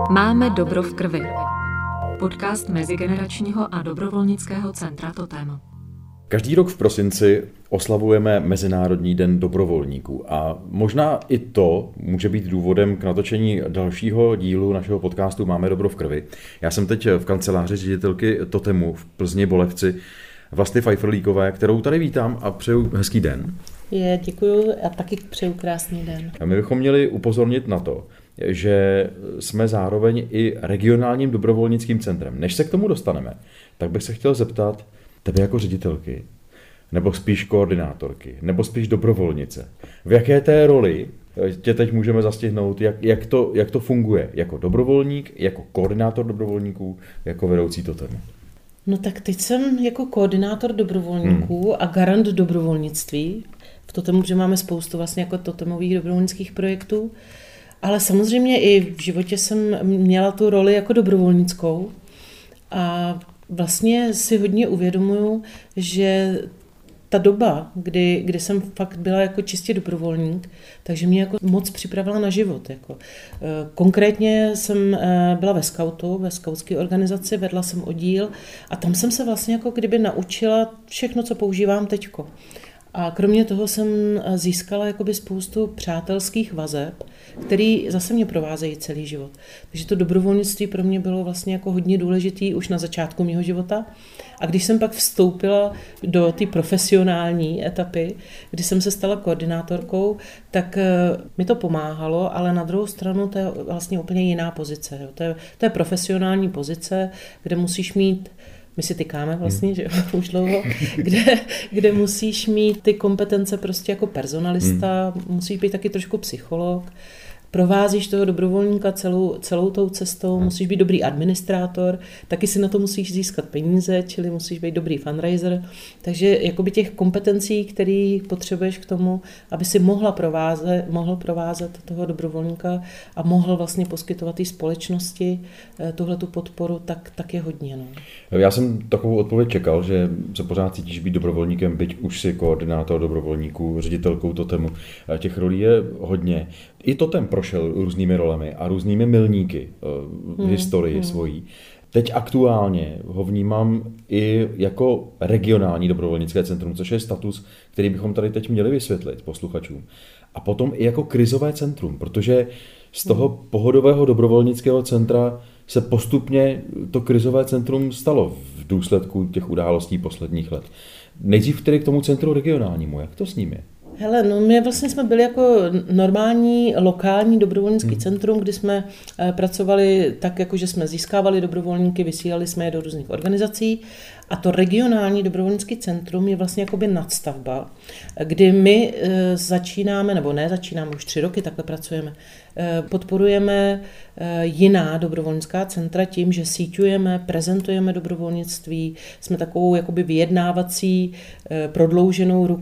Máme dobro v krvi. Podcast Mezigeneračního a dobrovolnického centra Totem. Každý rok v prosinci oslavujeme Mezinárodní den dobrovolníků a možná i to může být důvodem k natočení dalšího dílu našeho podcastu Máme dobro v krvi. Já jsem teď v kanceláři ředitelky Totemu v Plzni Bolevci Vlasty Pfeifferlíkové, kterou tady vítám a přeju hezký den. Děkuju a taky přeju krásný den. A my bychom měli upozornit na to, že jsme zároveň i regionálním dobrovolnickým centrem. Než se k tomu dostaneme, tak bych se chtěl zeptat tebe jako ředitelky, nebo spíš koordinátorky, nebo spíš dobrovolnice. V jaké té roli tě teď můžeme zastihnout, jak to funguje jako dobrovolník, jako koordinátor dobrovolníků, jako vedoucí Totemu? No tak teď jsem jako koordinátor dobrovolníků a garant dobrovolnictví. V Totemu, že máme spoustu vlastně jako totemových dobrovolnických projektů, ale samozřejmě i v životě jsem měla tu roli jako dobrovolnickou a vlastně si hodně uvědomuju, že ta doba, kdy jsem fakt byla jako čistě dobrovolník, takže mě jako moc připravila na život. Jako. Konkrétně jsem byla ve skautu, ve skautské organizaci, vedla jsem oddíl a tam jsem se vlastně jako kdyby naučila všechno, co používám teďko. A kromě toho jsem získala jakoby spoustu přátelských vazeb, který zase mě provázejí celý život. Takže to dobrovolnictví pro mě bylo vlastně jako hodně důležitý už na začátku mého života. A když jsem pak vstoupila do té profesionální etapy, kdy jsem se stala koordinátorkou, tak mi to pomáhalo, ale na druhou stranu to je vlastně úplně jiná pozice. Jo. To je profesionální pozice, kde musíš mít, my si tykáme vlastně, že už dlouho, kde musíš mít ty kompetence prostě jako personalista, musíš být taky trošku psycholog, provázíš toho dobrovolníka celou tou cestou, musíš být dobrý administrátor, taky si na to musíš získat peníze, čili musíš být dobrý fundraiser. Takže jakoby těch kompetencí, které potřebuješ k tomu, aby si mohl provázet toho dobrovolníka a mohl vlastně poskytovat té společnosti tuhletu podporu, tak je hodně. No. Já jsem takovou odpověď čekal, že se pořád cítíš být dobrovolníkem, byť už si koordinátor dobrovolníků, ředitelkou Totemu. Těch rolí je hodně. I Totem prošel různými rolemi a různými milníky v historii svojí. Teď aktuálně ho vnímám i jako regionální dobrovolnické centrum, což je status, který bychom tady teď měli vysvětlit posluchačům. A potom i jako krizové centrum, protože z toho pohodového dobrovolnického centra se postupně to krizové centrum stalo v důsledku těch událostí posledních let. Nejdřív tedy k tomu centru regionálnímu, jak to s ním je? Hele, no my vlastně jsme byli jako normální lokální dobrovolnický centrum, kdy jsme pracovali tak, jako že jsme získávali dobrovolníky, vysílali jsme je do různých organizací a to regionální dobrovolnický centrum je vlastně jakoby nadstavba, kdy my začínáme, nebo ne začínáme, už 3 roky takhle pracujeme, podporujeme jiná dobrovolnická centra tím, že síťujeme, prezentujeme dobrovolnictví, jsme takovou jakoby vyjednávací prodlouženou rukou